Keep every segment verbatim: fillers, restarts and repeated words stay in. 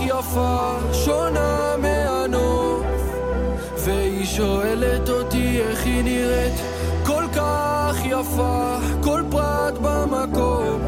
יפה, שונה מהנוף, והיא שואלת אותי איך היא נראית, כל כך יפה, כל פרט במקום.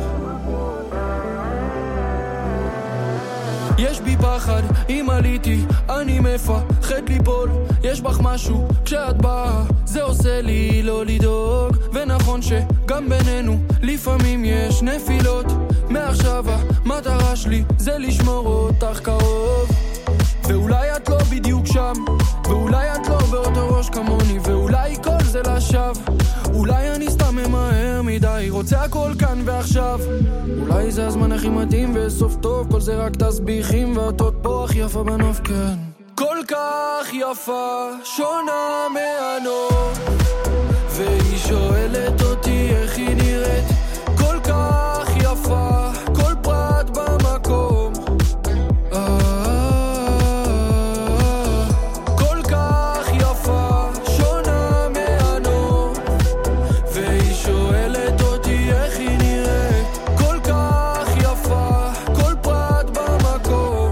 יש בי פחד, אם עליתי, אני מפחד ליפול, יש בך משהו כשאת באה, זה עושה לי לא לדאוג, ונכון שגם בינינו לפעמים יש נפילות, מעכשיו המטרה שלי זה לשמור אותך קרוב, ואולי את לא בדיוק שם, ואולי את לא באותו ראש כמוני, ואולי כל זה לשווא, אולי אני סתם ממהר מדי, רוצה הכל כאן ועכשיו, אולי זה הזמן הכי מתאים וסוף טוב, כל זה רק תסביכים ואותות פה הכי יפה בנוף, כן כל כך יפה, שונה מהנוף, והיא שואלת אותי איך היא נראית, כל כך יפה, כל פרט במקום, כל כך יפה, שונה מהנוף, והיא שואלת אותי איך היא נראית, כל כך יפה, כל פרט במקום.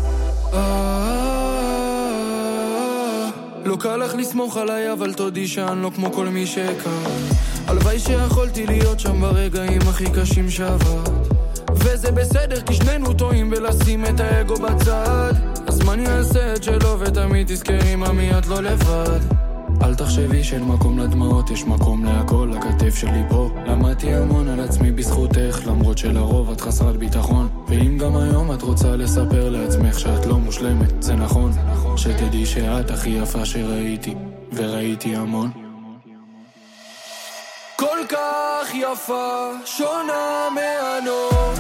לא קל לך לסמוך עליי, אבל תודי שאני לא כמו כל מי שהכר, הלוואי שיכולתי להיות שם ברגעים הכי קשים שעברת, וזה בסדר כי שנינו טועים ולשים את האגו בצד, הזמן יעשה את שלו ותמיד תזכרי ממי את לא לבד, אל תחשבי שאין מקום לדמעות, יש מקום להכל, הכתף שלי פה, למדתי המון על עצמי בזכותך, למרות שלרוב את חסרת ביטחון, ואם גם היום את רוצה לספר לעצמך שאת לא מושלמת, זה נכון, שתדעי שאת הכי יפה שראיתי, וראיתי המון. כל כך יפה, שונה מהנוף,